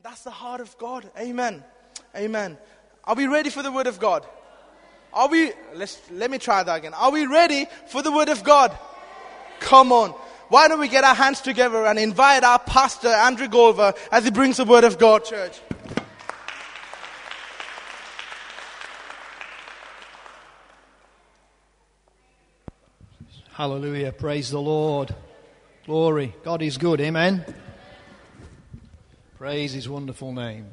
That's the heart of God. Amen. Amen. Are we ready for the word of God? Let me try that again. Are we ready for the word of God? Come on. Why don't we get our hands together and invite our pastor, Andrew Golver, as he brings the word of God, church. Hallelujah. Praise the Lord. Glory. God is good. Amen. Praise His wonderful name.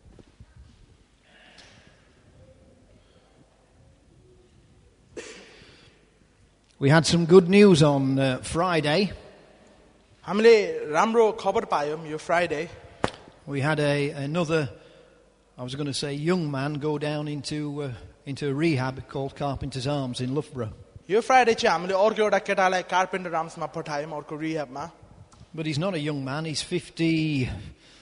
We had some good news on Friday. हामीले राम्रो खबर पायौं यो Friday. We had another, I was going to say young man, go down into a rehab called Carpenter's Arms in Loughborough. Yo Friday चाहिँ हामीले अर्को एउटा केटालाई carpenter आर्म्समा पठायौं अर्को रिह्याबमा. But he's not a young man, he's 55,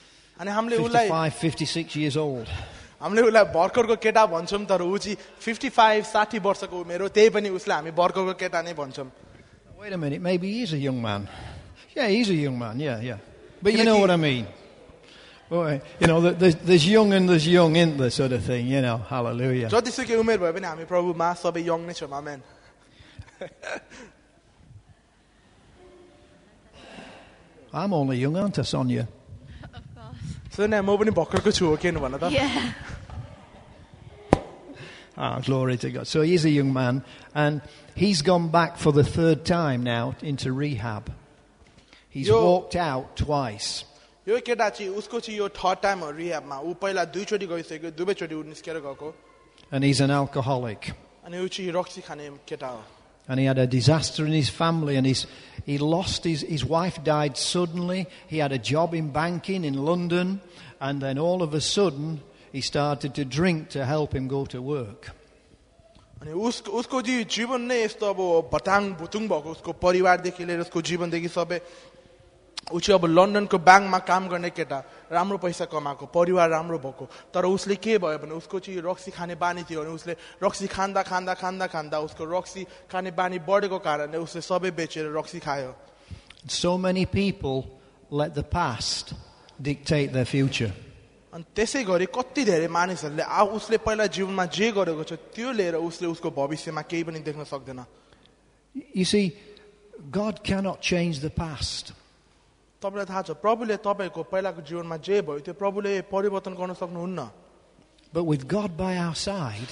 56 years old. हामीले उलाई भर्खरको केटा भन्छौं तर उ चाहिँ 55-60 वर्षको मेरो त्यही पनि उसलाई हामी भर्खरको केटा नै भन्छौं. Wait a minute, maybe he is a young man. Yeah, he's a young man, yeah. But you know what I mean. Well, you know, there's young and there's young, isn't there, sort of thing, you know, hallelujah. जतिसुकै उमेर भए पनि हामी प्रभुमा सबै young नै छौं. आमेन. I'm only young, aren't I, Sonia? Of course. So now म पनि भर्खरको छु हो के न भन त. Yeah. Glory to God. So he's a young man, and he's gone back for the third time now into rehab. He's walked out twice. यो केटा चाहिँ उसको चाहिँ यो थर्ड टाइम हो रिह्याबमा. उ पहिला दुईचोटी गइसक्यो, दुवैचोटी उ निस्केर गएको. And he's an alcoholic. अनि उ चाहिँ रक्सी खाने केटा हो. And he had a disaster in his family, and he lost his wife died suddenly. He had a job in banking in London, and then all of a sudden he started to drink to help him go to work. अनि उसको जीवन नै यस्तो अब भटाङ भुतुङ भएको उसको परिवारदेखि लिएर उसको जीवनदेखि सबै उ चाहिँ अब लन्डनको ब्याङ्कमा काम गर्ने केटा राम्रो पैसा कमाएको परिवार राम्रो भएको तर उसले के भयो भने उसको चाहिँ रक्सी खाने बानी थियो अनि उसले रक्सी खाँदा खाँदा खाँदा खाँदा उसको रक्सी खाने बानी बढेको कारणले उसले सबै बेचेर रक्सी खायो. So many people let the past dictate their future. अनि त्यसै गरी कति धेरै मानिसहरूले उसले पहिला जीवनमा जे गरेको छ त्यो लिएर उसले उसको भविष्यमा केही पनि देख्न सक्दैन. You see, God cannot change the past. तपाईलाई थाहा छ प्रभुले तपाईको पहिलाको जीवनमा जे भयो त्यो प्रभुले परिवर्तन गर्न सक्नुहुन्न. But with God by our side,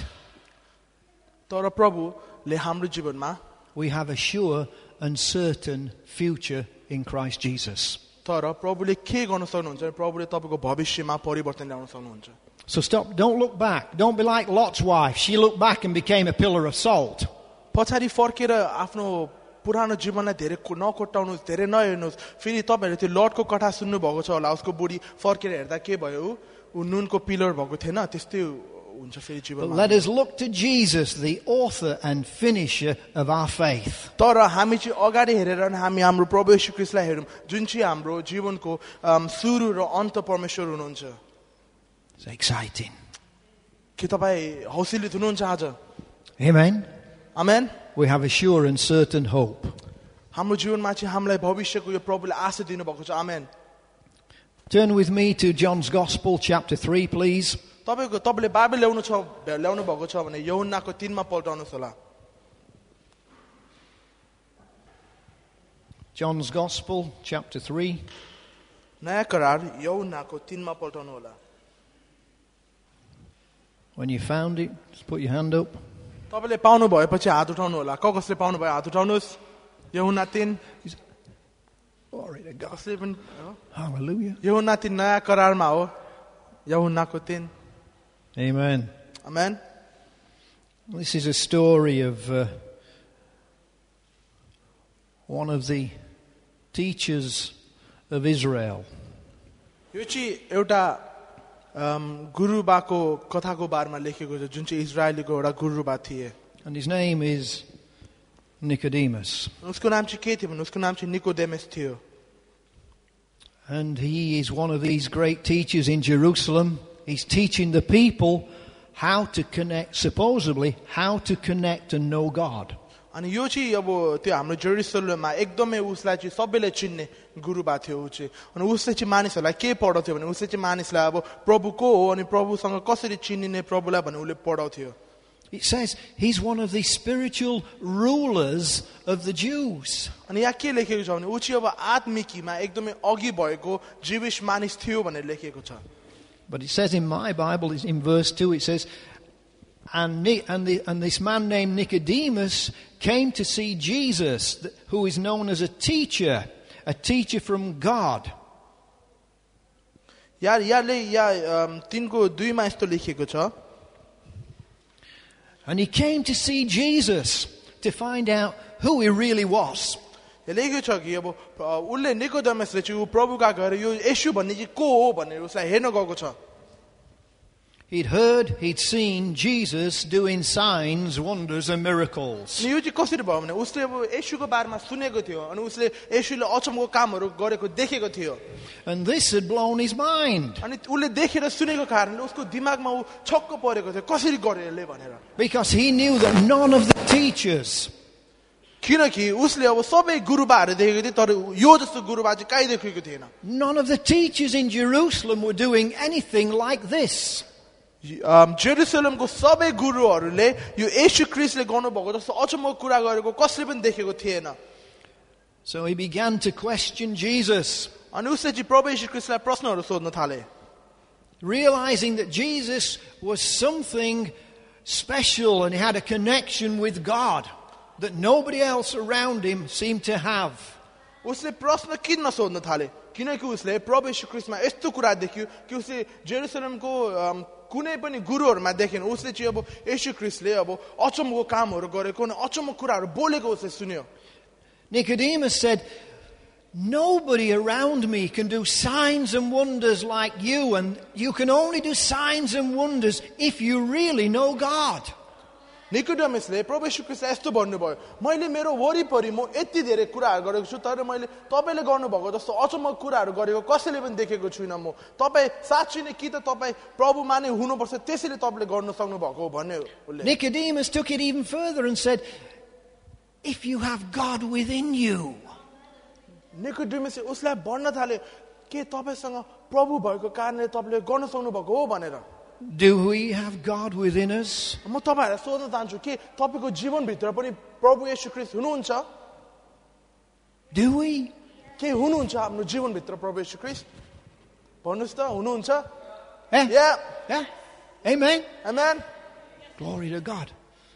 तर प्रभुले हाम्रो जीवनमा we have a sure and certain future in Christ Jesus. तर प्रभुले के गर्न सक्नुहुन्छ प्रभुले तपाईको भविष्यमा परिवर्तन ल्याउन सक्नुहुन्छ. So don't look back. Don't be like Lot's wife. She looked back and became a pillar of salt. पछाडी फर्केर आफ्नो पुरानो जीवनलाई धेरै नकोट्टाउनुस् धेरै नहेर्नुस्. फेरि तपाईहरुले त्यो लटको कथा सुन्नु भएको छ होला उसको बुढी फर्केर हेर्दा के भयो उ नुनको पिलर भएको थिएन त्यस्तै हुन्छ फेरि जीवनमा. But let us look to Jesus, the author and finisher of our faith. तर हामी चाहिँ अगाडि हेरेर हामी हाम्रो प्रभु येशू ख्रीष्टलाई हेरौं जुन चाहिँ हाम्रो जीवनको सुरु र अन्त परमेश्वर हुनुहुन्छ. It's exciting. के तपाई हौसलित हुनुहुन्छ आज? Amen. Amen. We have a sure and certain hope. हाम्रो जीवनमा चाहिँ हामीलाई भविष्यको यो प्रभुले आशा दिनु भएको छ. Amen. Turn with me to John's Gospel, chapter 3, please. तपाईले बाइबल ल्याउनु भएको छ भने यूहन्नाको 3 मा पल्टाउनुस् होला. John's Gospel, chapter 3. नयाँ करार यूहन्नाको 3 मा पल्टाउनु होला. When you found it, just put your hand up. तपाईले पाउनु भएपछि हात उठाउनु होला. कसले पाउनु भयो हात उठाउनुस्. यूहन्ना 3. Glory to God. कसले पनि Hallelujah. यूहन्ना 3 नयाँ करारमा हो. यूहन्नाको 3. Amen. Amen. This is a story of one of the teachers of Israel. यो चाहिँ एउटा गुरुबाको कथाको बारेमा लेखेको छ जुन चाहिँ इजरायलीको एउटा गुरुबा थिए. And his name is Nicodemus. उसको नाम चाहिँ के थियो भने उसको नाम चाहिँ निकोदेमस थियो. And he is one of these great teachers in Jerusalem. He's teaching the people how to connect, supposedly, how to connect and know God. अनि यो चाहिँ अब त्यो हाम्रो जेरुसलेममा एकदमै उसलाई चाहिँ सबैले चिन्ने गुरु भएको थियो ऊ चाहिँ अनि उसले चाहिँ मानिसहरूलाई के पढाउँथ्यो भने उसले चाहिँ मानिसलाई अब प्रभु को हो अनि प्रभुसँग कसरी चिनिने प्रभुलाई भने उसले पढाउँथ्यो It says he's one of the spiritual rulers of the Jews. अनि यहाँ के लेखेको छ भने ऊ चाहिँ अब आत्मिकीमा एकदमै अघि भएको जीविस मानिस थियो भनेर लेखेको छ But it says in my Bible, in verse 2, it says, and this man named Nicodemus came to see Jesus, who is known as a teacher from God. यहाँ 3को 2मा यस्तो लेखेको छ And he came to see Jesus to find out who he really was. लेखेको छ कि अब उसले निकोदेमसले चाहिँ ऊ प्रभुका घर यो येशू भन्ने चाहिँ को हो भनेर उसलाई हेर्न गएको छ He'd seen Jesus doing signs, wonders and miracles. अनि यो चाहिँ कसरी भयो भने उसले अब येशूको बारेमा सुनेको थियो अनि उसले येशूले अचम्मको कामहरू गरेको देखेको थियो And this had blown his mind. अनि उसले देखेर सुनेको कारणले उसको दिमागमा ऊ छक्क परेको थियो कसरी गरे यसले भनेर Because he knew that none of the teachers किनकि उसले अब सबै गुरुबाहरू देखेको थियो तर यो जस्तो गुरुबा चाहिँ कहीँ देखेको थिएन None of the teachers in Jerusalem were doing anything like this. जेरुसलेमको सबै गुरुहरूले यो येशू ख्रीष्टले गर्नुभएको जस्तो अचम्मको कुरा गरेको कसले पनि देखेको थिएन So he began to question Jesus, अनि उसले चाहिँ प्रभु येशू ख्रीष्टलाई प्रश्नहरू सोध्न थाले realizing that Jesus was something special and he had a connection with God that nobody else around him seemed to have. उसले प्रश्न किन सोध्न थाले किनकि उसले प्रभु येशू ख्रीष्टमा यस्तो कुरा देख्यो कि उसले जेरुसलेमको कुनै पनि गुरुहरूमा देखेन उसले चाहिँ अब येशू ख्रीष्टले अब अचम्मको कामहरू गरेको अनि अचम्मको कुराहरू बोलेको उसले सुन्यो Nicodemus said, nobody around me can do signs and wonders like you, and you can only do signs and wonders if you really know God. निकोदेमसले प्रभु येशू ख्रीष्टलाई यस्तो भन्नुभयो मैले मेरो वरिपरि म यति धेरै कुराहरू गरेको छु तर मैले तपाईले गर्नुभएको जस्तो अचम्मको कुराहरू गरेको कसैले पनि देखेको छुइनँ म तपाई साच्चै नै कि त तपाई प्रभुमा नै हुनुपर्छ त्यसैले तपाईले गर्न सक्नु भएको हो भन्ने उसले Nicodemus took it even further and said, if you have God within you, निकोदेमसले उसलाई भन्न थाले के तपाईसँग प्रभु भएको कारणले तपाईले गर्न सक्नु भएको हो भनेर do we have God within us? म तपाईहरुलाई सोध्न चाहन्छु के तपाईको जीवनभित्र पनि प्रभु येशू ख्रीष्ट हुनुहुन्छ Do we? के हुनुहुन्छ हाम्रो जीवनभित्र प्रभु येशू ख्रीष्ट भन्नुस् त हुनुहुन्छ Yeah. Amen. Amen. Glory to God.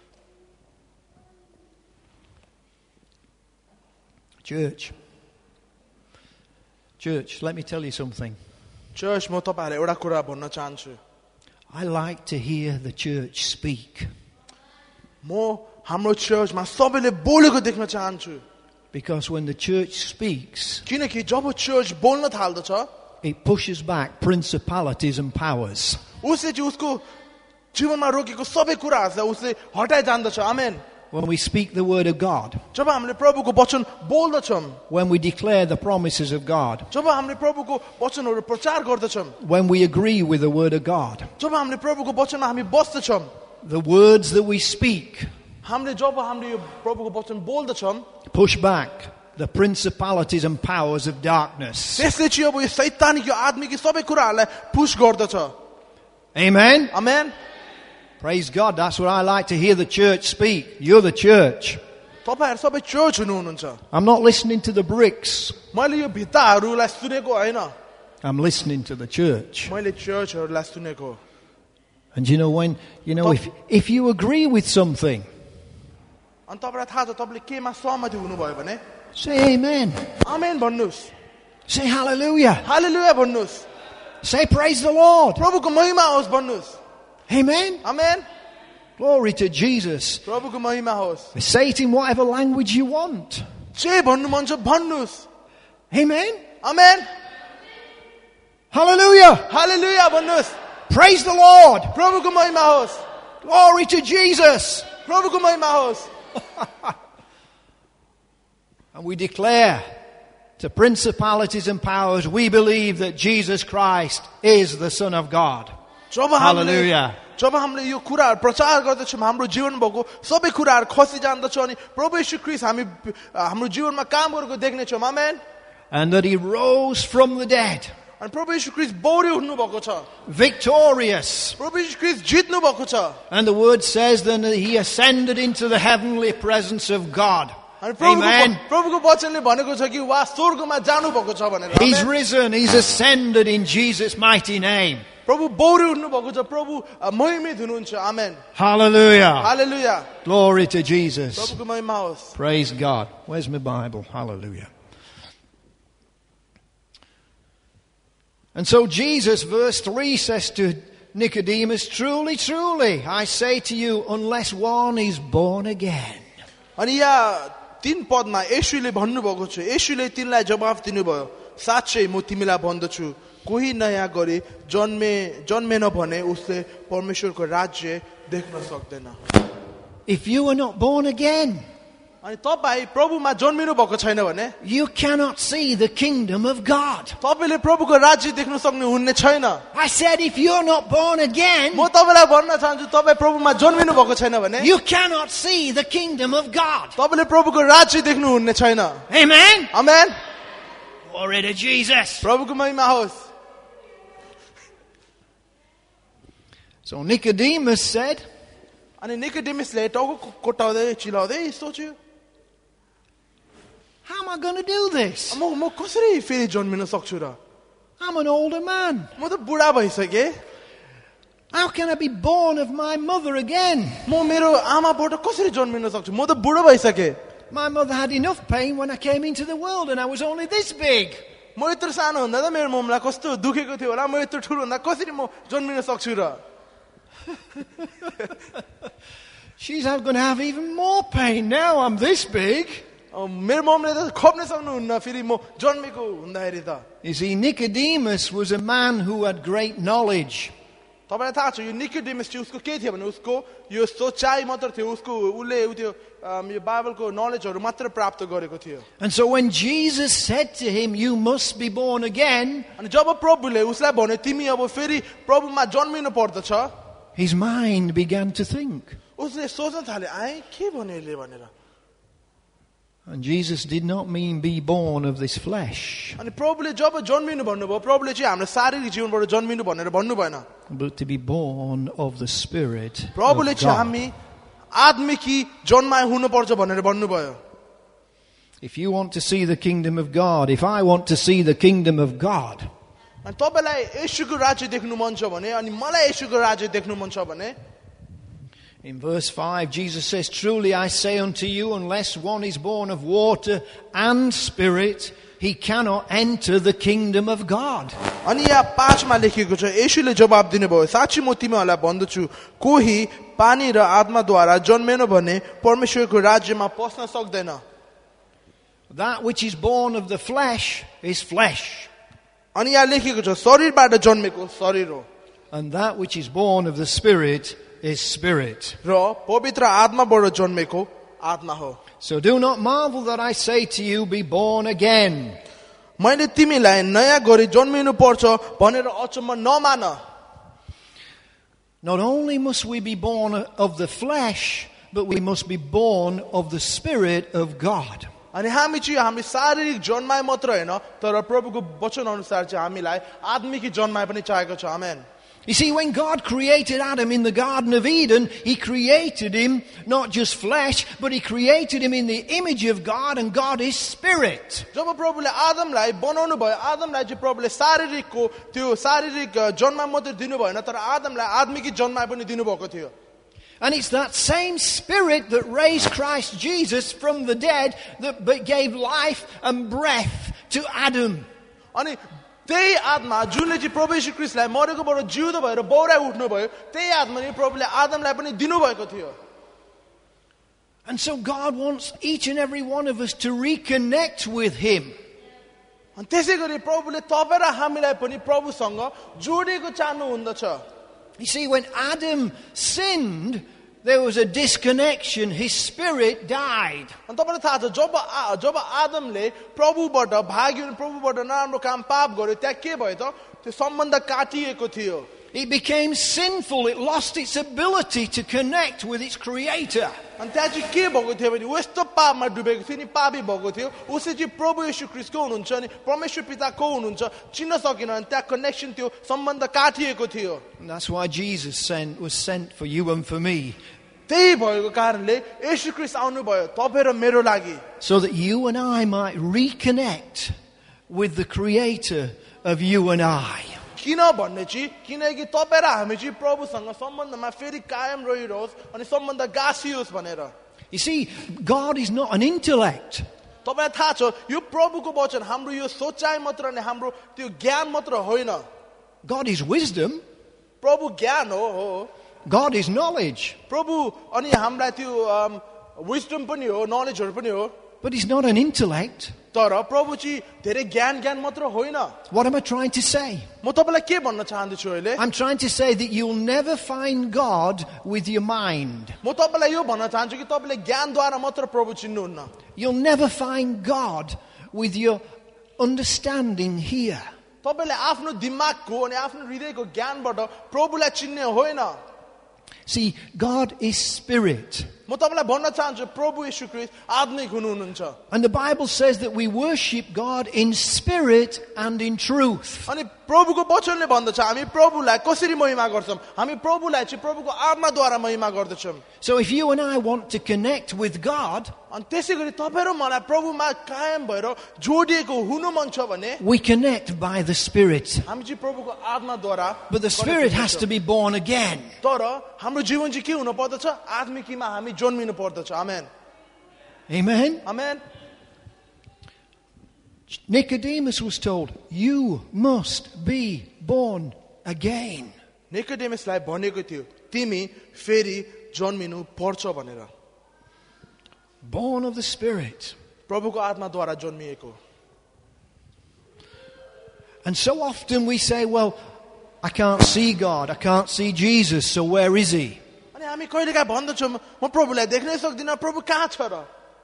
Church, let me tell you something. Church म तपाईहरुलाई एउटा कुरा भन्न चाहन्छु I like to hear the church speak. म हाम्रो चर्चमा सबैले बोलेको देख्न चाहन्छु Because when the church speaks, किनकि जब चर्च बोल्न थाल्दछ it pushes back principalities and powers. उसले चाहिँ उसको जीवनमा रोकेको सबै कुराहरूलाई उसले हटाइ जान्दछ आमेन When we speak the word of God, जब हामीले प्रभुको वचन बोल्दछौं when we declare the promises of God, जब हामीले प्रभुको वचनहरू प्रचार गर्दछौं when we agree with the word of God, जब हामीले प्रभुको वचनमा हामी बस्दछौं the words that we speak हामीले जब हामीले यो प्रभुको वचन बोल्दछौं push back the principalities and powers of darkness. त्यसले चाहिँ अब यो शैतानिक यो आत्मिक सबै कुराहरूलाई पुश गर्दछ Amen. Amen Praise God. That's what I like to hear the church speak. You're the church. तपाईहरु सबै चर्च हुनुहुन्छ I'm not listening to the bricks. मैले यो भित्ताहरूलाई सुनेको हैन I'm listening to the church. मैले चर्चहरूलाई सुनेको And if you agree with something, अनि तपाईलाई थाहा छ तपाईले केमा सहमति हुनुभयो भने say amen. Amen भन्नुस् Say hallelujah. Hallelujah भन्नुस् Say praise the Lord. प्रभुको महिमा होस् भन्नुस् Amen. Amen Glory to Jesus. प्रभुको महिमा होस् Say it in whatever language you want. जे भन्नु मन छ भन्नुस् Amen. Amen Hallelujah. Hallelujah भन्नुस् Praise the Lord. प्रभुको महिमा होस् Glory to Jesus. प्रभुको महिमा होस् And we declare to principalities and powers, we believe that Jesus Christ is the Son of God. जब Hallelujah. जब हामीले यो कुराहरु प्रचार गर्दछौँ हाम्रो जीवन भएको सबै कुराहरु खसी जान्दछ अनि प्रभु येशू ख्रीष्ट हामी हाम्रो जीवनमा काम गरेको देख्नेछौँ आमेन And that he rose from the dead, अनि प्रभु येशू ख्रीष्ट बौरी उठ्नु भएको छ victorious. प्रभु येशू ख्रीष्ट जित्नु भएको छ And the word says then that he ascended into the heavenly presence of God. अनि Amen. प्रभुको वचनले भनेको छ कि उहाँ स्वर्गमा जानु भएको छ भनेर He's amen. risen, he's ascended in Jesus' mighty name. प्रभु बौरी उठ्नु भएको छ प्रभु महिमित हुनुहुन्छ आमेन Hallelujah. Hallelujah Glory to Jesus. प्रभुको महिमा होस् Praise God. Where's my Bible? Hallelujah. And so Jesus, verse 3 says to Nicodemus, truly, truly, I say to you, unless one is born again. अनि यहाँ 3 पदमा येशूले भन्नुभएको छ येशूले तिनलाई जवाफ दिनुभयो साच्चै म तिमीलाई भन्दछु कोही नयाँ गरी जन्मेन भने उसले परमेश्वरको राज्य देख्न सक्दैन If you are not born again, अनि तपाई प्रभुमा जन्मिनु भएको छैन भने you cannot see the kingdom of God. तपाईले प्रभुको राज्य देख्न सक्नु हुने छैन I said, if you're not born again, म तपाईलाई भन्न चाहन्छु तपाई प्रभुमा जन्मिनु भएको छैन भने you cannot see the kingdom of God. तपाईले प्रभुको राज्य देख्नु हुने छैन Amen. Amen Glory to Jesus. प्रभुको महिमा होस् So Nicodemus said, अनि निकोडेमसले टाउको कोटाउँदै चिल्लाउँदै सोच्यो how am I going to do this? म कसरी फेरि जन्मिन सक्छु र I'm an older man. म त बुढा भइसके How can I be born of my mother again? म मेरो आमाबाट कसरी जन्मिन सक्छु म त बुढो भइसके My mother had enough pain when I came into the world and I was only this big. म यत्रो सानो हुँदा त मेरो मम्मीलाई कस्तो दुखेको थियो होला म यत्रो ठुलो हुँदा कसरी म जन्मिन सक्छु र She's going to have even more pain now I'm this big. मेरो मम्मीले त खोप्नै सक्नुहुन्न फेरि म जन्मेको हुँदाखेरि त You see, Nicodemus was a man who had great knowledge. तपाईलाई थाहा छ यो निकोडेमस चाहिँ उसको के थियो भने उसको यो सोचाइ मात्र थियो उसले त्यो यो बाइबलको नलेजहरु मात्र प्राप्त गरेको थियो And so when Jesus said to him, you must be born again, अनि जब प्रभुले उसलाई भन्यो तिमी अब फेरि प्रभुमा जन्मिनु पर्दछ his mind began to think. उसले सोच्न थाले आए के भन्यो यसले भनेर And Jesus did not mean be born of this flesh, अनि प्रभुले जब जन्मिनु भन्नुभयो प्रभुले चाहिँ हाम्रो शारीरिक जीवनबाट जन्मिनु भनेर भन्नु भएन but to be born of the Spirit प्रभुले of चाहिँ God. हामी आत्मिकी जन्माइ हुनुपर्छ भनेर भन्नुभयो If you want to see the kingdom of God, if I want to see the kingdom of God, अनि तपाईलाई येशूको राज्य देख्नु मन छ भने अनि मलाई येशूको राज्य देख्नु मन छ भने in verse 5, Jesus says, truly I say unto you, unless one is born of water and Spirit, he cannot enter the kingdom of God. अनि यहाँ 5 मा लेखिएको छ येशूले जवाब दिनुभयो साच्चै म तिमीहरूलाई भन्दछु कोही पानी र आत्माद्वारा जन्मेन भने परमेश्वरको राज्यमा पस्न सक्दैन That which is born of the flesh is flesh, अनि यहाँ लेखिएको छ शरीरबाट जन्मेको शरीर हो and that which is born of the Spirit is spirit. र पवित्र आत्माबाट जन्मेको आत्मा हो So do not marvel that I say to you, be born again. मैले तिमीलाई नयाँ गरी जन्मिनु पर्छ भनेर अचम्म नमान Not only must we be born of the flesh, but we must be born of the Spirit of God. अनि हामी चाहिँ हामी शारीरिक जन्माइ मात्र हैन तर प्रभुको वचन अनुसार चाहिँ हामीलाई आत्मिक जन्माइ पनि चाहिएको छ आमेन You see, when God created Adam in the Garden of Eden, He created him not just flesh, but He created him in the image of God, and God is spirit. जब प्रभुले आदमलाई बनाउनु भयो आदमलाई चाहिँ प्रभुले शारीरिकको त्यो शारीरिक जन्म मात्र दिनु भएन तर आदमलाई आत्मिक जन्म पनि दिनु भएको थियो And it's that same spirit that raised Christ Jesus from the dead that gave life and breath to Adam. अनि त्यही आत्मा जुनले चाहिँ प्रभु येशू ख्रीष्टलाई मरेकोबाट जिउँदो भएर बौराइ उठ्नु भयो त्यही आत्मा नि प्रभुले आदमलाई पनि दिनु भएको थियो And so God wants each and every one of us to reconnect with Him. अनि त्यसैगरी प्रभुले तपाईं र हामीलाई पनि प्रभुसँग जोडेको चाहनु हुँदछ You see, when Adam sinned, there was a disconnection. His spirit died. अनि तपाईलाई थाहा छ जब आदमले प्रभुबाट भाग्यो प्रभुबाट नराम्रो काम पाप गर्यो त्यहाँ के भयो त त्यो सम्बन्ध काटिएको थियो It became sinful. It lost its ability to connect with its creator. अनि त्यहाँ चाहिँ के भएको थियो भने ऊ यस्तो पापमा डुबेको थियो नि पापी भएको थियो उसले चाहिँ प्रभु येशू ख्रीष्टको हुनुहुन्छ अनि परमेश्वर पिताको हुनुहुन्छ चिन्न सकेन अनि त्यहाँ कनेक्सन थियो सम्बन्ध काटिएको थियो And that's why Jesus was sent for you and for me. त्यही भएको कारणले येशू ख्रीष्ट आउनुभयो तपाईँ र मेरो लागि So that you and I might reconnect with the creator of you and I. किन भन्ने चाहिँ किनकि तपाईँ र हामी चाहिँ प्रभुसँग सम्बन्धमा फेरि कायम रहिरहोस् अनि सम्बन्ध गाँसियोस् भनेर You see, God is not an intellect. तपाईँलाई थाहा छ यो प्रभुको वचन हाम्रो यो सोचाइ मात्र अनि हाम्रो त्यो ज्ञान मात्र होइन God is wisdom. प्रभु ज्ञान हो God is knowledge. प्रभु अनि हामीलाई त्यो विजडम पनि हो नलेजहरू पनि हो But he's not an intellect. तर प्रभु चाहिँ धेरै ज्ञान मात्र होइन What am I trying to say? म तपाईँलाई के भन्न चाहन्छु अहिले I'm trying to say that you'll never find God with your mind. म तपाईँलाई यो भन्न चाहन्छु कि तपाईँले ज्ञानद्वारा मात्र प्रभु चिन्नुहुन्न You'll never find God with your understanding here. तपाईँले आफ्नो दिमागको अनि आफ्नो हृदयको ज्ञानबाट प्रभुलाई चिन्ने होइन See, God is spirit. म तपाईँलाई भन्न चाहन्छु प्रभु येशू ख्रीष्ट आत्मिक हुनुहुन्छ And the Bible says that we worship God in spirit and in truth. अनि प्रभुको वचनले भन्दछ हामी प्रभुलाई कसरी महिमा गर्छौं हामी प्रभुलाई चाहिँ प्रभुको आत्माद्वारा महिमा गर्दछौं So if you and I want to connect with God, अनि त्यसैगरी तपाईं र मलाई प्रभुमा कायम भएर जोडिएको हुनु मन छ भने we connect by the Spirit. हामी चाहिँ प्रभुको आत्माद्वारा But the Spirit has to be born again. तर हाम्रो जीवन चाहिँ के हुनु पर्दछ आत्मिकीमा हामी जन्मिनु पर्दछ आमेन Amen. Amen Nicodemus was told, you must be born again. निकोडेमसलाई भनेको थियो तिमी फेरि जन्मिनु पर्छ भनेर Born of the Spirit. प्रभुको आत्माद्वारा जन्मिएको And so often we say, well, I can't see God, I can't see Jesus, so where is he? अनि हामी कहिलेकाहीँ भन्दछौँ म प्रभुलाई देख्नै सक्दिनँ प्रभु कहाँ छ र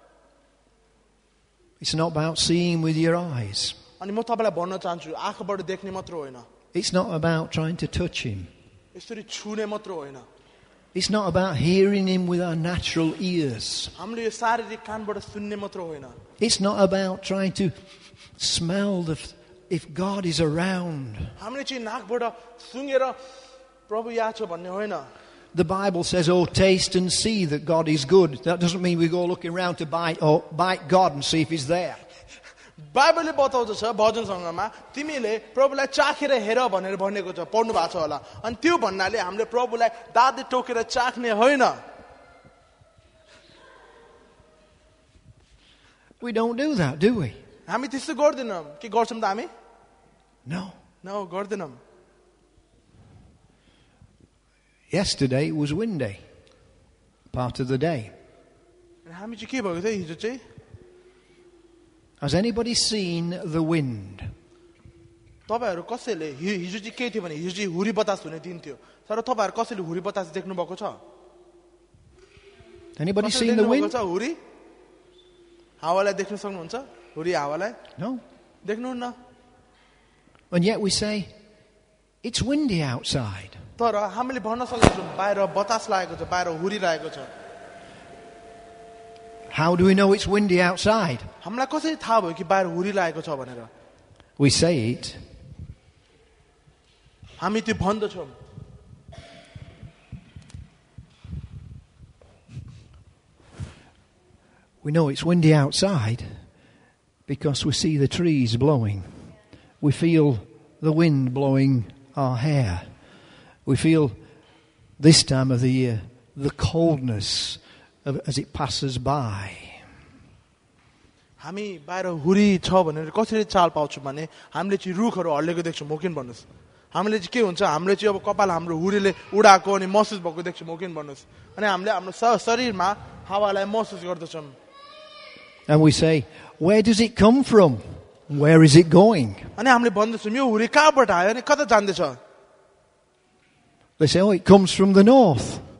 It's not about seeing with your eyes. अनि म तपाईलाई भन्न चाहन्छु आँखाबाट देख्ने मात्र होइन It's not about trying to touch him. यसरी छुने मात्र होइन It's not about hearing him with our natural ears. हामीले यो शारीरिक कानबाट सुन्ने मात्र होइन It's not about trying to smell if God is around. हामीले चाहिँ नाकबाट सुँगेर प्रभु यहाँ छ भन्ने होइन The Bible says, oh, taste and see that God is good. That doesn't mean we go looking around to bite God and see if he's there. बाइबलले बताउँछ भजनसँगमा तिमीले प्रभुलाई चाखेर हेर भनेर भनेको छ पढ्नु भएको छ होला अनि त्यो भन्नाले हामीले प्रभुलाई दाँतले टोकेर चाख्ने होइन We don't do that, do we? हामी त्यस्तो गर्दैनौँ के गर्छौँ त हामी No. न गर्दैनौँ Yesterday it was windy. Part of the day. हामी चाहिँ के भएको थियो हिजो चाहिँ Has anybody seen the wind? तपाईहरु कसैले हिजो चाहिँ के थियो भने हिजो चाहिँ हुरी बतास हुने दिन थियो तर तपाईहरु कसैले हुरी बतास देख्नु भएको छ Anybody seen the wind? हुरी हावालाई देख्न सक्नुहुन्छ हुरी हावालाई No. देख्नुहुन्न And yet we say it's windy outside. तर हामीले भन्न सक्छौं बाहिर बतास लागेको छ बाहिर हुरी लागेको छ How do we know it's windy outside? हामीलाई कसरी थाहा भयो कि बाहिर हुरी लागेको छ भनेर We say it. हामी त्यो भन्दछौं We know it's windy outside because we see the trees blowing. We feel the wind blowing our hair. We feel this time of the year the coldness as it passes by. हामी बाहिर हुरी छ भनेर कसरी चाल पाउँछौं भने हामीले चाहिँ रुखहरु हल्लेको देख्छौं मोकिन भन्नुस् हामीले चाहिँ के हुन्छ हामीले चाहिँ अब कपाल हाम्रो हुरीले उडाको अनि महसुस भएको देख्छौं मोकिन भन्नुस् अनि हामीले हाम्रो शरीरमा हावालाई महसुस गर्दछौं And we say, where does it come from? Where is it going? अनि हामीले भन्दछौं यो हुरी कहाँबाट आयो अनि कता जाँदैछ They say, oh, it comes from the north.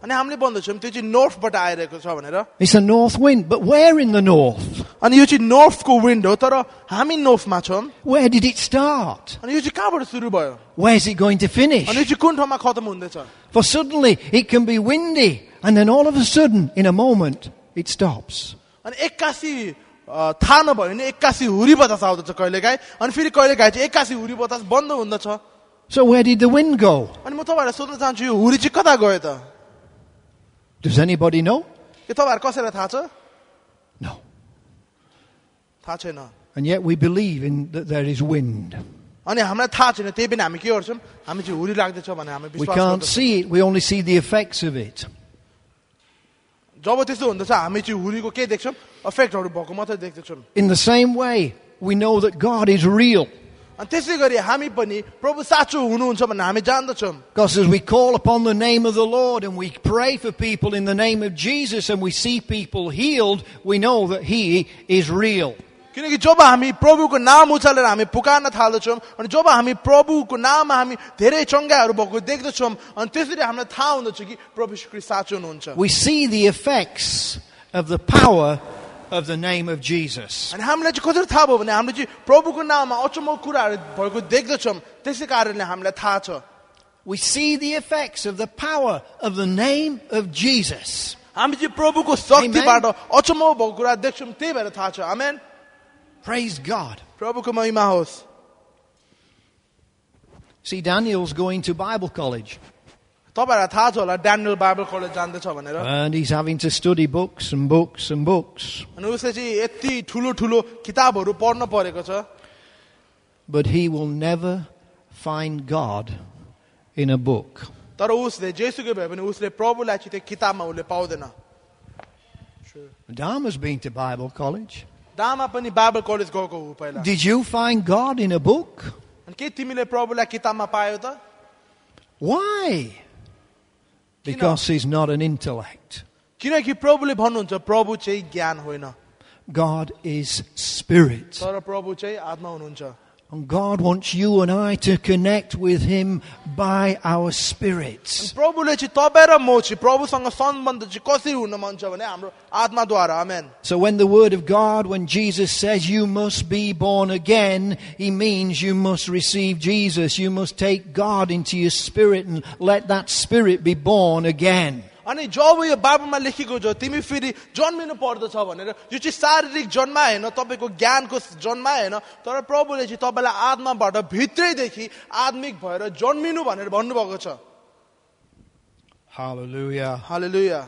अनि हामीले भन्दछौँ त्यो चाहिँ नर्थबाट आइरहेको छ भनेर It's a north wind, but where in the north? अनि यो चाहिँ नर्थको विन्ड हो तर हामी नर्थमा छौँ Where did it start? अनि यो चाहिँ कहाँबाट सुरु भयो Where's it going to finish? अनि यो चाहिँ कुन ठाउँमा खतम हुँदैछ For suddenly it can be windy, and then all of a sudden, in a moment, it stops. अनि एक्कासी थाहा नभयो भने एक्कासी हुरी बतास आउँदछ कहिलेकाहीँ अनि फेरि कहिलेकाहीँ चाहिँ एक्कासी हुरी बतास बन्द हुँदछ So where did the wind go? अनि म तपाईँहरूलाई सोध्न चाहन्छु यो हुरी चाहिँ कता गयो त Does anybody know? यो तपाईँहरू कसैलाई थाहा छ No. थाहा छैन And yet we believe in that there is wind. अनि हामीलाई थाहा छैन त्यही पनि हामी के गर्छौँ हामी चाहिँ हुरी लाग्दैछ भने हामी We विश्वास can't गर्छौँ see it, we only see the effects of it. जब त्यस्तो हुँदछ हामी चाहिँ हुरीको के देख्छौँ इफेक्टहरू भएको मात्रै देख्दछौँ In the same way, we know that God is real. अनि त्यसै गरी हामी पनि प्रभु साँचो हुनुहुन्छ भन्ने हामी जान्दछौँ Because as we call upon the name of the Lord and we pray for people in the name of Jesus and we see people healed, we know that He is real. किनकि जब हामी प्रभुको नाम उचालेर हामी पुकार्न थाल्दछौँ अनि जब हामी प्रभुको नाममा हामी धेरै चङ्गाहरू भएको देख्दछौँ अनि त्यसरी हामीलाई थाहा हुँदछ कि प्रभु श्री ख्रीष्ट साँचो हुनुहुन्छ We see the effects of the power of the name of Jesus. अनि हामीलाई चाहिँ कसरी थाहा भयो भने हामीले चाहिँ प्रभुको नाममा अचम्मको कुराहरू भएको देख्दछौँ त्यसै कारणले हामीलाई थाहा छ We see the effects of the power of the name of Jesus. हामी चाहिँ प्रभुको शक्तिबाट अचम्म भएको कुरा देख्छौँ त्यही भएर थाहा छ आमेन Praise God. प्रभुको महिमा होस् See, Daniel's going to Bible college. तपाईँहरूलाई थाहा छ होला ड्यानियल बाइबल कलेज जाँदैछ भनेर And he's having to study books and books and books. अनि उसले चाहिँ यति ठुलो ठुलो किताबहरू पढ्न परेको छ But he will never find God in a book. तर उसले जेसुकै भए पनि उसले प्रभुलाई चाहिँ त्यो किताबमा उसले पाउँदैन Dharma's been to Bible college. दामा पनि बाइबल कलेज गएको हो पहिला Did you find God in a book? अनि के तिमीले प्रभुलाई किताबमा पायो त Why? Because he's not an intellect. किनकि प्रभुले भन्नुहुन्छ प्रभु चाहिँ ज्ञान होइन God is spirit. तर प्रभु चाहिँ आत्मा हुनुहुन्छ And God wants you and I to connect with him by our spirits. प्रभुले चाहिँ तपाईँ र म चाहिँ प्रभुसँग सम्बन्ध चाहिँ कसरी हुन मन छ भने हाम्रो आत्माद्वारा आमेन So when the word of God, when Jesus says you must be born again, he means you must receive Jesus. You must take God into your spirit and let that spirit be born again. अनि जब यो बाइबलमा लेखेको छ तिमी फेरि जन्मिनु पर्दछ भनेर यो चाहिँ शारीरिक जन्म होइन तपाईँको ज्ञानको जन्म होइन तर प्रभुले चाहिँ तपाईँलाई आत्माबाट भित्रैदेखि आत्मिक भएर जन्मिनु भनेर भन्नुभएको छ Hallelujah. Hallelujah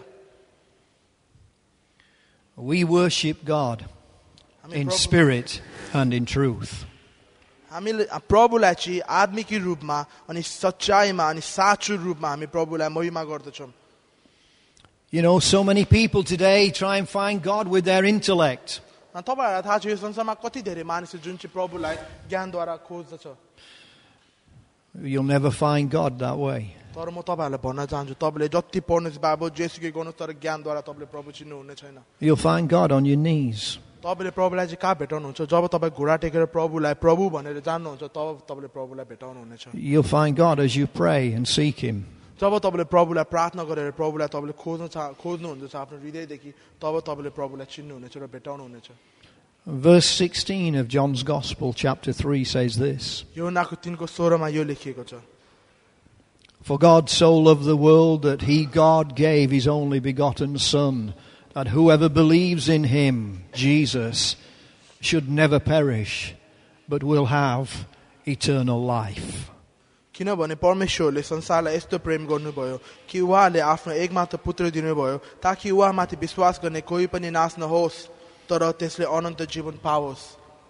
We worship God in spirit and in truth. हामीले प्रभुलाई चाहिँ आत्मिकी रूपमा अनि सच्चाइमा अनि साँचो रूपमा हामी प्रभुलाई महिमा गर्दछौँ You know, so many people today try and find God with their intellect. तपाईँहरूलाई थाहा छ यो संसारमा कति धेरै मानिसहरू जुन चाहिँ प्रभुलाई ज्ञानद्वारा खोज्दछ You'll never find God that way. तर म तपाईँहरूलाई भन्न चाहन्छु तपाईँले जति पढ्नुहोस् बाबु जेसुकै गर्नुहोस् तर ज्ञानद्वारा तपाईँले प्रभु चिन्नुहुने छैन You'll find God on your knees. तपाईँले प्रभुलाई चाहिँ कहाँ भेटाउनुहुन्छ जब तपाईँ घुँडा टेकेर प्रभुलाई प्रभु भनेर जान्नुहुन्छ तब तपाईँले प्रभुलाई भेटाउनुहुनेछ You'll find God as you pray and seek him. जब तपाईँले प्रभुलाई प्रार्थना गरेर प्रभुलाई तपाईँले खोज्नुहुन्छ आफ्नो हृदयदेखि तब तपाईँले प्रभुलाई चिन्नुहुनेछ र भेटाउनुहुनेछ Verse 16 of John's Gospel, chapter 3, says this. यूहन्नाको 3 को 16 मा यो लेखिएको छ For God so loved the world that he, God, gave his only begotten Son, that whoever believes in him, Jesus, should never perish, but will have eternal life. किनभने परमेश्वरले संसारलाई यस्तो प्रेम गर्नुभयो कि उहाँले आफ्नो एकमात्र पुत्र दिनुभयो ताकि उहाँमाथि विश्वास गर्ने कोही पनि नाश नहोस् तर त्यसले अनन्त जीवन पाओस्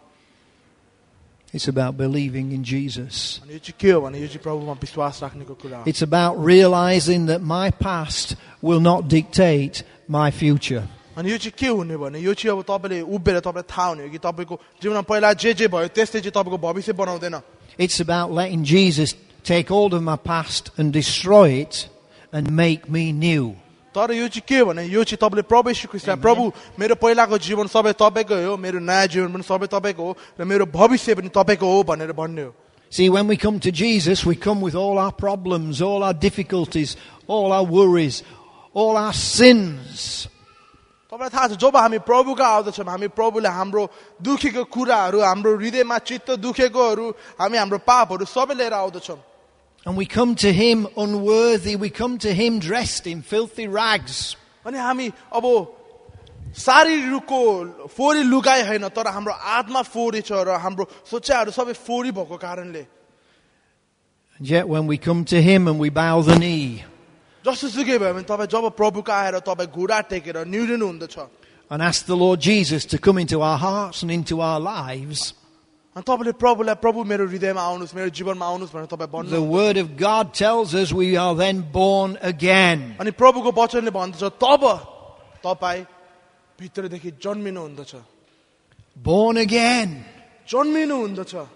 It's about believing in Jesus. अनि यो चाहिँ के हो भने यो चाहिँ प्रभुमा विश्वास राख्नेको कुरा हो It's about realizing that my past will not dictate my future. अनि यो चाहिँ के हुने भने यो चाहिँ अब तपाईले उभिएर तपाईलाई थाहा हुने हो कि तपाईको जीवनमा पहिला जे भयो त्यसले चाहिँ तपाईको भविष्य बनाउँदैन It's about letting Jesus take hold of my past and destroy it and make me new. तर यो चाहिँ के भने यो चाहिँ तपाईले प्रभु येशू ख्रीष्टलाई प्रभु मेरो पहिलाको जीवन सबै तपाईकै हो मेरो नयाँ जीवन पनि सबै तपाईको हो र मेरो भविष्य पनि तपाईको हो भनेर भन्ने हो See, when we come to Jesus, we come with all our problems, all our difficulties, all our worries, all our sins. तपाईलाई थाहा छ जब हामी प्रभुका आउँदछौँ हामी प्रभुले हाम्रो दुखेको कुराहरू हाम्रो हृदयमा चित्त दुखेकोहरू हामी हाम्रो पापहरू सबै लिएर आउँदछौँ And we come to Him unworthy. We come to Him dressed in filthy rags. अनि हामी अब शारीरिकको फोरी लुगाई होइन तर हाम्रो आत्मा फोरी छ र हाम्रो सोचाइहरू सबै फोरी भएको कारणले And yet when we come to Him and we bow the knee जसोसुकै भयो भने तपाईँ जब प्रभुका आएर तपाईँ घुँडा टेकेर निहुरिनु हुँदछ and ask the Lord Jesus to come into our hearts and into our lives, अनि तपाईँले प्रभुलाई प्रभु मेरो हृदयमा आउनुहोस् मेरो जीवनमा आउनुहोस् भनेर तपाईँ भन्नु the Word of God tells us we are then born again. अनि प्रभुको वचनले भन्दछ तब तपाईँ भित्रदेखि जन्मिनु हुँदछ Born again. जन्मिनु हुँदछ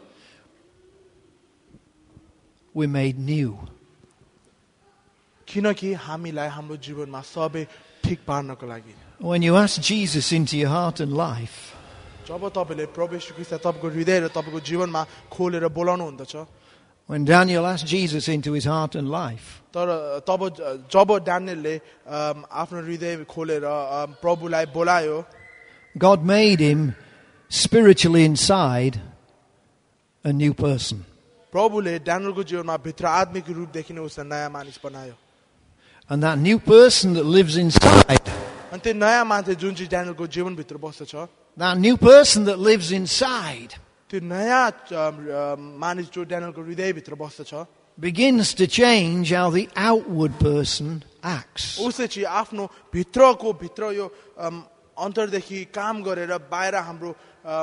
We're made new. किनकि हामीलाई हाम्रो जीवनमा सबै ठिक पार्नको लागि When you ask Jesus into your heart and life, जब तपाईँले प्रभु येशू ख्रीष्टलाई तपाईँको हृदय र तपाईँको जीवनमा खोलेर बोलाउनु हुँदछ when Daniel asked Jesus into his heart and life, तर तब जब ड्यानियलले आफ्नो हृदय खोलेर प्रभुलाई बोलायो God made him spiritually inside a new person. प्रभुले ड्यानियलको जीवनमा भित्र आत्मिक रूपदेखि नै उसलाई नयाँ मानिस बनायो And that new person that lives inside, अनि त्यो नयाँ मान्छे जुन चाहिँ ड्यानियलको जीवनभित्र बस्दछ that new person that lives inside त्यो नयाँ मानिस जो ड्यानियलको हृदयभित्र बस्दछ begins to change how the outward person acts. उसले चाहिँ आफ्नो भित्र यो अन्तरदेखि काम गरेर बाहिर हाम्रो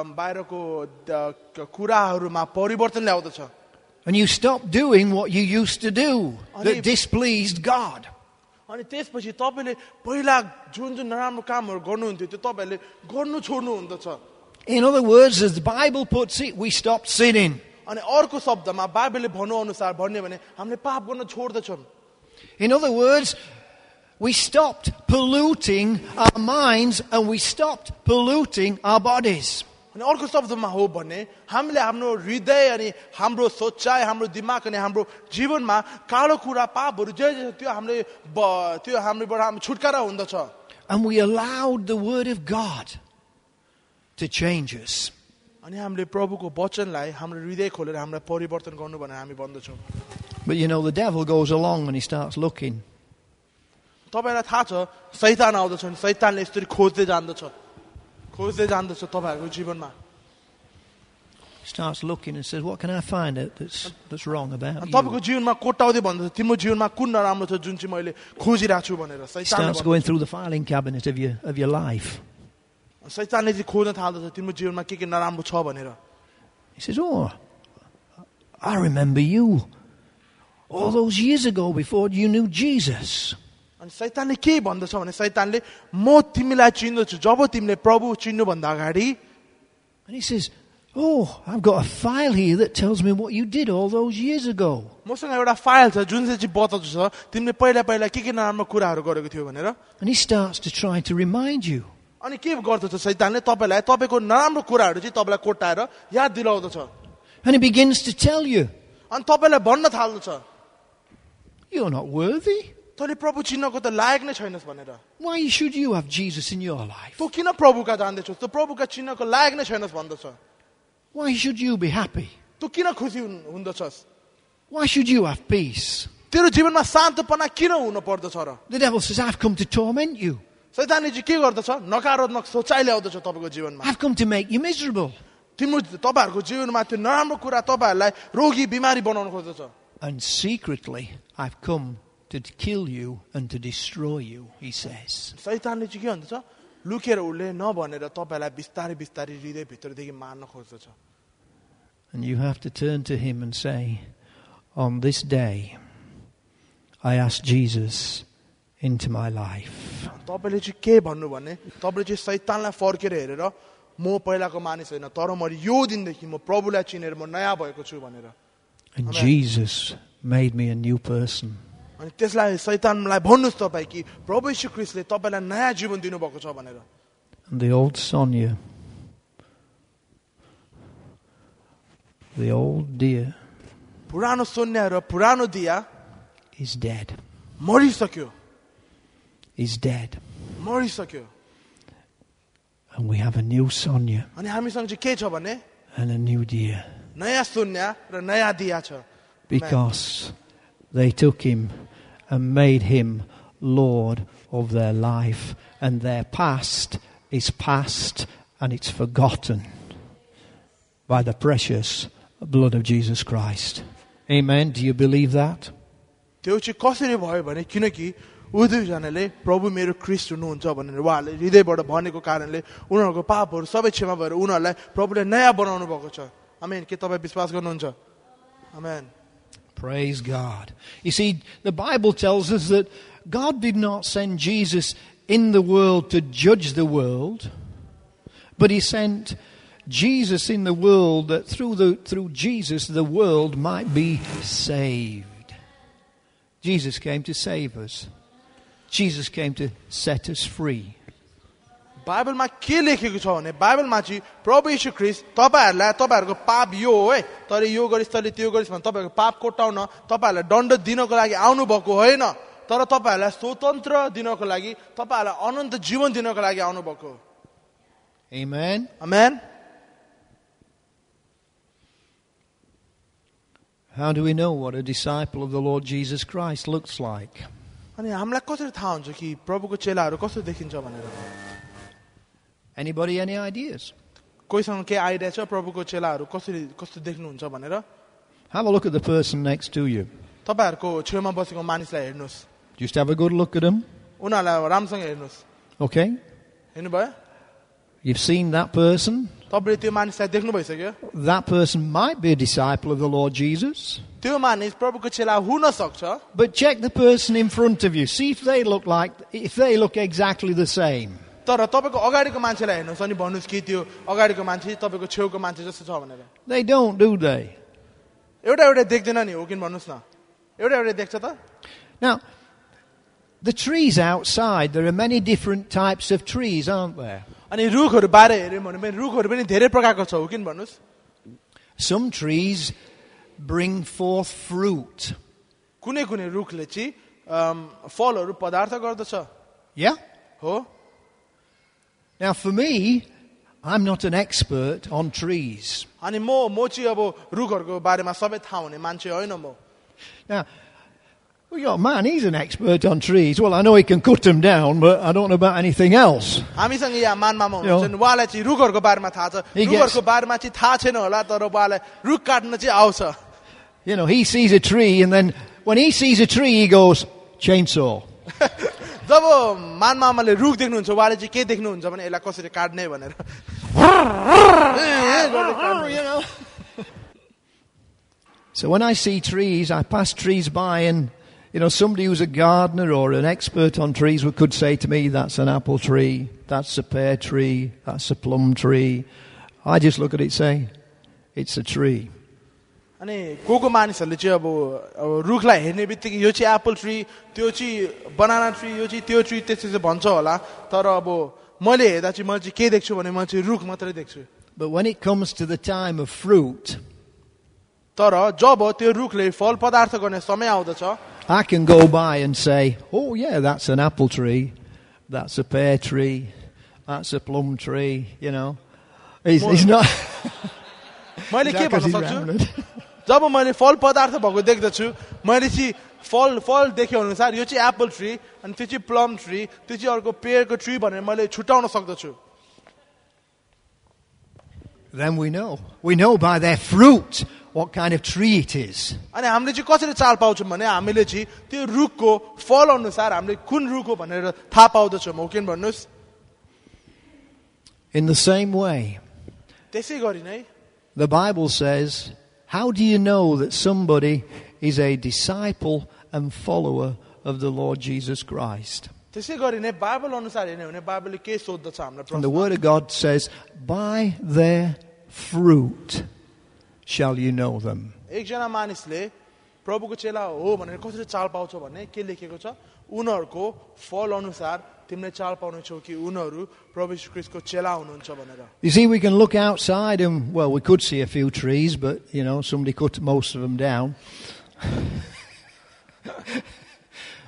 बाहिरको कुराहरूमा परिवर्तन ल्याउँदछ And you stop doing what you used to do that displeased God. अनि त्यसपछि तपाईले पहिला जुन जुन नराम्रो कामहरू गर्नुहुन्थ्यो त्यो तपाईहरुले गर्नु छोड्नु हुँदछ In other words, as the Bible puts it, we stop sinning. अनि अर्को शब्दमा बाइबलले भन्नु अनुसार भन्ने भने हामीले पाप गर्न छोड्दछौँ In other words, we stopped polluting our minds and we stopped polluting our bodies. अनि अर्को शब्दमा हो भने हामीले हाम्रो हृदय अनि हाम्रो सोचाइ हाम्रो दिमाग अनि हाम्रो जीवनमा कालो कुरा पापहरू जे त्यो हामीबाट हामी छुटकारा हुँदछ And we allowed the Word of God to change us. अनि हामीले प्रभुको वचनलाई हाम्रो हृदय खोलेर हामीलाई परिवर्तन गर्नु भनेर हामी भन्दछौँ But you know, the devil goes along and he starts looking. तपाईलाई थाहा छ शैतान आउँदछ शैतानले यसरी खोज्दै जान्दछ तपाईहरुको जीवनमा Starts looking and says, what can I find out that's wrong about you? तपाईको जीवनमा कोट्टाउँदै भन्दछ तिम्रो जीवनमा कुन नराम्रो छ जुन चाहिँ मैले खोजिरहेको छु भनेर Starts going through the filing cabinet of your life. शैतानले चाहिँ खोज्न थाल्दछ तिम्रो जीवनमा के नराम्रो छ भनेर He says, oh, I remember you all those years ago before you knew Jesus. अनि शैतानले के भन्दछ भने शैतानले म तिमीलाई चिन्दछु जब तिमीले प्रभु चिन्नु भन्दा अगाडि And he says, oh, I've got a file here that tells me what you did all those years ago. मसँग एउटा फाइल छ जुन चाहिँ बताउँछ तिमीले पहिला के नराम्रो कुराहरू गरेको थियो भनेर And he starts to try to remind you. अनि के गर्दछ शैतानले तपाईलाई तपाईको नराम्रो कुराहरू चाहिँ तपाईलाई कोट्टाएर याद दिलाउँदछ And he begins to tell you, अनि तपाईलाई भन्न थाल्दछ you're not worthy. तैले प्रभु चिन्नको त लायक नै छैनस् भनेर Why should you have Jesus in your life? तँ किन प्रभुका जान्दैछस् तँ प्रभुका चिन्नको लायक नै छैनस् भन्दछ Why should you be happy? तँ किन खुसी हुँदछस् Why should you have peace? तेरो जीवनमा शान्तपना किन हुन पर्दछ र The devil says, I've come to torment you. शैतानले चाहिँ के गर्दछ नकारात्मक सोचाइ ल्याउँदछ तपाईको जीवनमा I've come to make you miserable. तपाईहरुको जीवनमा त्यो नराम्रो कुरा तपाईहरुलाई रोगी बिमारी बनाउन खोज्दछ And secretly, I've come to kill you and to destroy you, he says. शैतानले चाहिँ के भन्दछ लुकेर उले नभनेर तपाईलाई बिस्तारै बिस्तारै हृदय भित्रदेखि मार्न खोज्दछ And you have to turn to him and say, on this day, I asked Jesus into my life. तपाईले चाहिँ के भन्नु भने तपाईले चाहिँ शैतानलाई फर्केर हेरेर म पहिलाको मानिस होइन तर म यो दिनदेखि म प्रभुलाई चिनेर म नयाँ भएको छु भनेर And Jesus made me a new person. अनि त्यसलाई शैतानलाई भन्नुस् तपाई कि प्रभु येशू ख्रीष्टले तपाईलाई नयाँ जीवन दिनुभएको छ भनेर And the old Sonia, the old dear, पुरानो सोन्या र पुरानो दिया is dead. मरिसक्यो is dead. मरिसक्यो And we have a new Sonia अनि हामीसँग चाहिँ के छ भने and a new deer. नयाँ शून्य र नयाँ दिया छ Because they took him and made him Lord of their life. And their past is past and it's forgotten by the precious blood of Jesus Christ. Amen. Do you believe that? त्यो चाहिँ कसरी भयो भने किनकि ऊ दुईजनाले प्रभु मेरो Christ हुनुहुन्छ भनेर उहाँले हृदयबाट भनेको कारणले उनीहरूको पापहरू सबै क्षमा भएर उनीहरूलाई प्रभुले नयाँ बनाउनु भएको छ आमेन के तपाईँ विश्वास गर्नुहुन्छ आमेन Praise God. You see, the Bible tells us that God did not send Jesus in the world to judge the world, but He sent Jesus in the world that through Jesus the world might be saved. Jesus came to save us. Jesus came to set us free. बाइबलमा के लेखेको छ भने बाइबलमा चाहिँ प्रभु यीशु Christ तपाईहरुलाई तपाईहरुको पाप यो हो है तर यो गरिस् तले त्यो गरिस् भने तपाईहरुको पाप कोट्टाउन तपाईहरुलाई दण्ड दिनको लागि आउनु भएको होइन तर तपाईहरुलाई स्वतन्त्र दिनको लागि तपाईहरुलाई अनन्त जीवन दिनको लागि आउनु भएको Amen. Amen How do we know what a disciple of the Lord Jesus Christ looks like? अनि हामीलाई कसरी थाहा हुन्छ कि प्रभुको चेलाहरू कसरी देखिन्छ भनेर Anybody, any ideas? कोहीसँग के आइडिया छ प्रभुको चेलाहरू कस्तो देख्नुहुन्छ भनेर Have a look at the person next to you. तपाईहरुको छेउमा बसेको मानिसलाई हेर्नुस् Just have a good look at them. उनीहरुलाई राम्रोसँग हेर्नुस् Okay? हेर्नुभयो You've seen that person. तपाईले त्यो मानिसलाई देख्नु भइसक्यो That person might be a disciple of the Lord Jesus. त्यो मानिस प्रभुको चेला हुन सक्छ But check the person in front of you. See if they look exactly the same. तर तपाईको अगाडिको मान्छेलाई हेर्नुस् अनि भन्नुस् कि त्यो अगाडिको मान्छे तपाईको छेउको मान्छे जस्तो छ भनेर They don't, do they? एउटा देख्दैन नि हो किन भन्नुस् न एउटा देख्छ त Now, the trees outside, there are many different types of trees, aren't there? अनि रुखहरु बाहिर हेर्यौं भने पनि रुखहरु पनि धेरै प्रकारको छ हो किन भन्नुस् Some trees bring forth fruit. कुनै रुखले चाहिँ फलहरु पदार्थ गर्दछ Yeah? हो Now, for me, I'm not an expert on trees. अनि म चाहिँ अब रुखहरुको बारेमा सबै थाहा हुने मान्छे होइन म Now, we got a man, he's an expert on trees. Well, I know he can cut them down, but I don't know about anything else. हामीसँग यहाँ मानमा हुनुहुन्छ उहाँलाई चाहिँ रुखहरुको बारेमा थाहा छ रुखहरुको बारेमा चाहिँ थाहा छैन होला तर उहाँलाई रुख काट्न चाहिँ आउँछ You know, he sees a tree and then when he sees a tree, he goes, chainsaw. जब मानमामाले रुख देख्नुहुन्छ उहाँले चाहिँ के देख्नुहुन्छ भने यसलाई कसरी काट्ने भनेर You know. So when I see trees, I pass trees by and, you know, somebody who's a gardener or an expert on trees could say to me, that's an apple tree, that's a pear tree, that's a plum tree. I just look at it and say, it's a tree. अनि को मानिसहरूले चाहिँ अब रुखलाई हेर्ने बित्तिकै यो चाहिँ Apple tree त्यो चाहिँ बनाना ट्री यो चाहिँ त्यो ट्री त्यसै चाहिँ भन्छ होला तर अब मैले हेर्दा चाहिँ म चाहिँ के देख्छु भने म चाहिँ रुख मात्रै देख्छु But when it comes to the time of fruit, तर जब त्यो रुखले फल पदार्थ गर्ने समय आउँदछ I can go by and say, oh yeah, that's an apple tree, that's a pear tree, that's a plum tree, you know. He's not... मैले के भन्न सक्छु जब मैले फल पदार्थ भएको देख्दछु मैले चाहिँ फल देखे अनुसार यो चाहिँ एप्पल ट्री अनि त्यो चाहिँ प्लम ट्री त्यो चाहिँ अर्को पेयरको ट्री भनेर मैले छुटाउन सक्दछु Then we know by their fruit what kind of tree it is. अनि हामीले चाहिँ कसरी चाल पाउँछौँ भने हामीले चाहिँ त्यो रुखको फल अनुसार हामीले कुन रुख हो भनेर थाहा पाउँदछौँ हो किन भन्नुस् In the same way, त्यसै गरी नै the Bible says, how do you know that somebody is a disciple and follower of the Lord Jesus Christ? त्यसै गरी नै बाइबल अनुसार हेर्ने भने बाइबलले के सोध्दछ हामीलाई And the Word of God says, by their fruit shall you know them. एकजना मानिसले प्रभुको चेला हो भनेर कसरी चाल पाउँछ भने के लेखेको छ उनीहरुको फल अनुसार तिमीले चाल पाउनेछौ कि उनीहरु प्रभु येशू ख्रीष्टको चेला हुनुहुन्छ भनेर You see, we can look outside and, well, we could see a few trees, but, you know, somebody cut most of them down.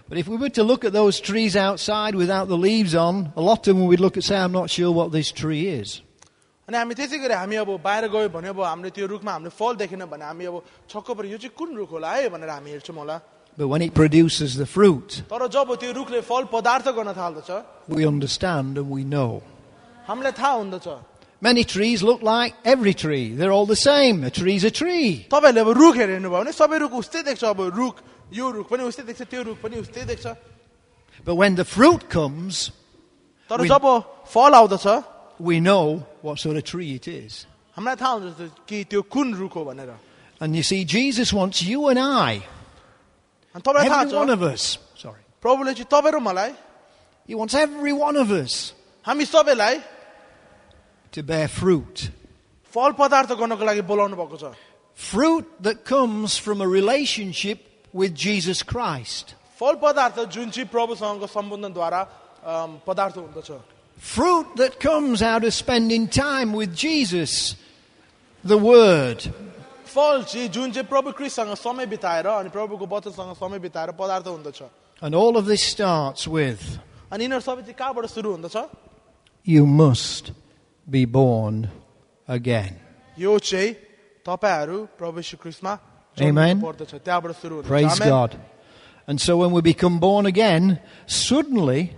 But if we were to look at those trees outside without the leaves on, a lot of them we'd look and say, I'm not sure what this tree is. अनि हामी त्यसै गरी हामी अब बाहिर गयो भने अब हामीले त्यो रुखमा हामीले फल देखेन भने हामी अब छक्क पऱ्यो यो चाहिँ कुन रुख होला है भनेर हामी हेर्छौँ होला. But when it produces the fruit, तर जब त्यो रुखले फल पदार्थ गर्न थाल्दछ we understand and we know. हामीलाई थाहा हुँदछ. Many trees look like every tree. They're all the same. A tree's a tree. तपाईँहरूले अब रुख हेर्नु भयो भने सबै रुख उस्तै देख्छ. अब रुख यो रुख पनि उस्तै देख्छ त्यो रुख पनि उस्तै देख्छ. But when the fruit comes, तर जब फल आउँदछ we know what sort of tree it is. हामीलाई थाहा हुन्छ कि त्यो कुन रुख हो भनेर. And you see, Jesus wants you and I, अनि तपाईँलाई थाहा every one छ of us, प्रभुले चाहिँ तपाईँ र मलाई He wants every one of us हामी सबैलाई to bear fruit. फल पदार्थ गर्नको लागि बोलाउनु भएको छ. Fruit that comes from a relationship with Jesus Christ. फल पदार्थ जुन चाहिँ प्रभुसँगको सम्बन्धद्वारा पदार्थ हुँदछ. Fruit that comes out of spending time with Jesus, the Word. फल चाहिँ जुन चाहिँ प्रभु क्रिस्टसँग समय बिताएर अनि प्रभुको वचनसँग समय बिताएर पदार्थ हुँदछ. And all of this starts with, अनि यिनीहरू सबै चाहिँ कहाँबाट सुरु हुँदछ? you must be born again. यो चाहिँ तपाईहरू प्रभु यीशु ख्रीष्टमा Amen. जन्मिनु पर्दछ. त्यहाँबाट सुरु हुन्छ. Praise Amen. God. And so when we become born again, suddenly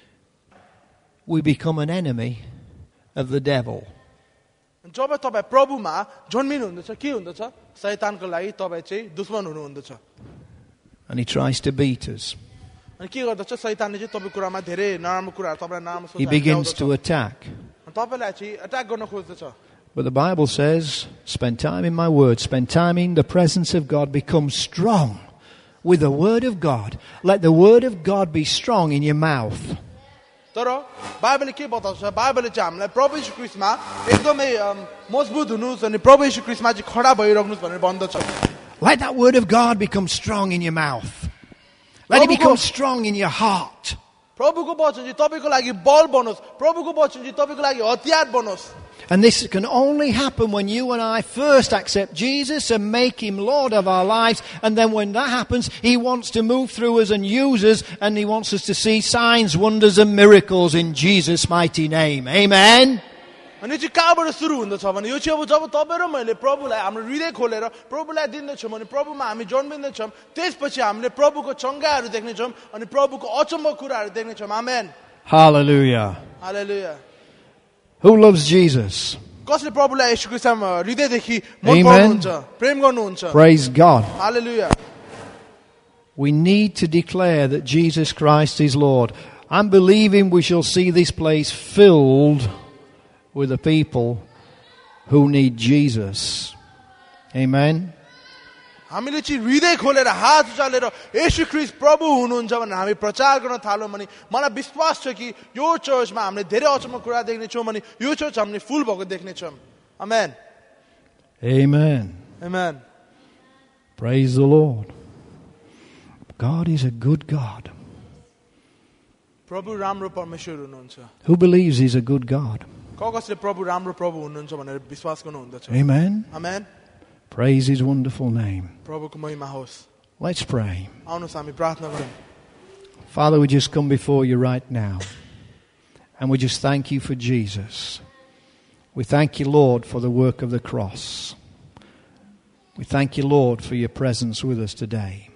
we become an enemy of the devil. जब तपाईँ प्रभुमा जन्मिनु हुँदछ के हुँदछ? शैतानको लागि तपाईँ चाहिँ दुश्मन हुनुहुँदछ. And he tries to beat us. अनि के गर्दछ? शैतानले चाहिँ तपाईको कुरामा धेरै नराम्रो कुराहरू तपाईलाई नराम्रो He सोचहरू begins ल्याउँदछ. to attack. अनि तपाईलाई चाहिँ अट्याक गर्न खोज्दछ. But the Bible says, spend time in my word, spend time in the presence of God, become strong with the word of God. Let the word of God be strong in your mouth. तर बाइबलले के बताउँछ? बाइबलले चाहिँ हामीलाई प्रभु यीशु ख्रीष्टमा एकदमै मजबुत हुनुस् अनि प्रभु यीशु ख्रीष्टमा चाहिँ खडा भइराख्नुस् भनेर भन्दछ. Let that word of God become strong in your mouth. Let it become strong in your heart. प्रभुको वचन चाहिँ तपाईको लागि बल बनोस्. प्रभुको वचन चाहिँ तपाईको लागि हतियार बनोस्. And this can only happen when you and I first accept Jesus and make Him Lord of our lives. And then when that happens, He wants to move through us and use us. And He wants us to see signs, wonders and miracles in Jesus' mighty name. Amen. अनि चाहिँ कहाँबाट सुरु हुँदछ भने यो चाहिँ अब जब तपाईँ र मैले प्रभुलाई हाम्रो हृदय खोलेर प्रभुलाई दिँदैछौँ भने प्रभुमा हामी जन्मिँदैछौँ त्यसपछि हामीले प्रभुको चङ्गाहरू देख्नेछौँ अनि प्रभुको अचम्म कुराहरू देख्नेछौँ. आमेन. Hallelujah. Hallelujah. Who loves Jesus? कसले प्रभुलाई येशू ख्रीष्टमा हृदयदेखि मन पराउनुहुन्छ, प्रेम गर्नुहुन्छ? Praise God. Hallelujah. We need to declare that Jesus Christ is Lord. I'm believing we shall see this place filled with the people who need Jesus. Amen. हामीले चाहिँ हृदय खोलेर हात उचालेर येशू ख्रीष्ट प्रभु हुनुहुन्छ भनेर हामी प्रचार गर्न थाल्यौँ भने मलाई विश्वास छ कि यो चर्चमा हामीले धेरै अचम्म कुरा देख्नेछौँ भने यो चर्च हामीले फुल भएको देख्नेछौँ. आमेन. Amen. Amen. Praise the Lord. God is a good God. प्रभु राम्रो परमेश्वर हुनुहुन्छ. Who believes He's a good God? कसले प्रभु राम्रो प्रभु हुनुहुन्छ भनेर विश्वास गर्नुहुँदछ? Amen. आमेन. Praise His wonderful name. प्रभुको महिमा होस्. Let's pray. आउनुहोस् हामी प्रार्थना गरौँ. Father, we just come before you right now. And we just thank you for Jesus. We thank you, Lord, for the work of the cross. We thank you, Lord, for your presence with us today.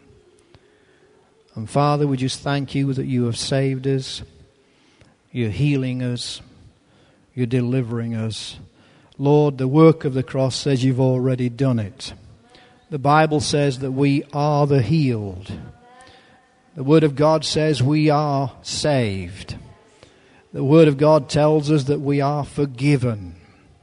And Father, we just thank you that you have saved us. You're healing us. You're delivering us. Lord, the work of the cross says you've already done it. The Bible says that we are the healed. The Word of God says we are saved. The Word of God tells us that we are forgiven.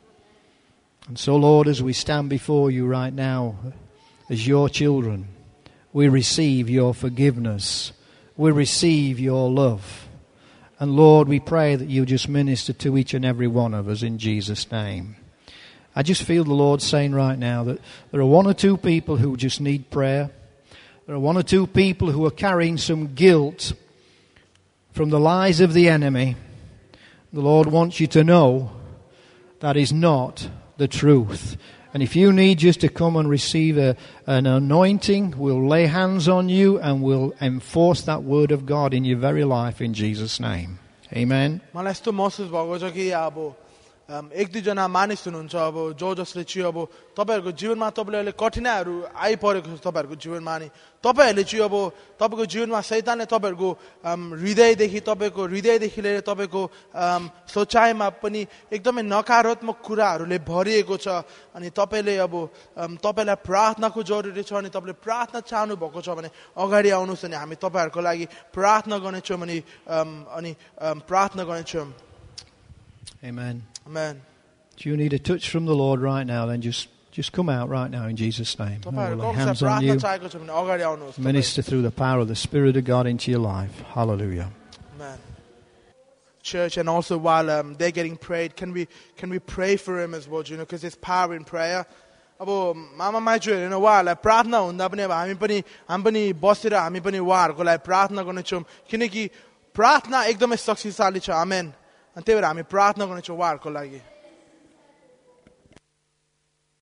And so, Lord, as we stand before you right now as your children, we receive your forgiveness. We receive your love. And Lord, we pray that you just minister to each and every one of us in Jesus' name. I just feel the Lord saying right now that there are one or two people who just need prayer. There are one or two people who are carrying some guilt from the lies of the enemy. The Lord wants you to know that is not the truth. And if you need just to come and receive an anointing, we'll lay hands on you and we'll enforce that word of God in your very life in Jesus' name. Amen. मलाई यस्तो महसुस भएको छ कि अब एक दुईजना मानिस हुनुहुन्छ अब जो जसले चाहिँ अब तपाईँहरूको जीवनमा तपाईँले अहिले कठिनाइहरू आइपरेको छ तपाईँहरूको जीवनमा नि तपाईँहरूले चाहिँ अब तपाईँको जीवनमा शैतानले तपाईँहरूको हृदयदेखि लिएर तपाईँको सोचाइमा पनि एकदमै नकारात्मक कुराहरूले भरिएको छ अनि तपाईँले अब तपाईँलाई प्रार्थनाको जरुरी छ अनि तपाईँले प्रार्थना चाहनु भएको छ भने अगाडि आउनुहोस् अनि हामी तपाईँहरूको लागि प्रार्थना गर्नेछौँ अनि प्रार्थना गर्नेछौँ. Amen. Amen. Do you need a touch from the Lord right now? Then just come out right now in Jesus' name. We'll lay hands on you. Minister through the power of the Spirit of God into your life. Hallelujah. Amen. Church, and also while they're getting prayed, can we pray for him as well? You know, because there's power in prayer. अब मामा माइजूहरू उहाँहरूलाई प्रार्थना हुँदा पनि अब हामी पनि बसेर हामी पनि उहाँहरूको लागि प्रार्थना गर्नेछौँ किनकि प्रार्थना एकदमै शक्तिशाली छ. आमेन. अनि त्यही भएर हामी प्रार्थना गर्नेछौँ उहाँहरूको लागि.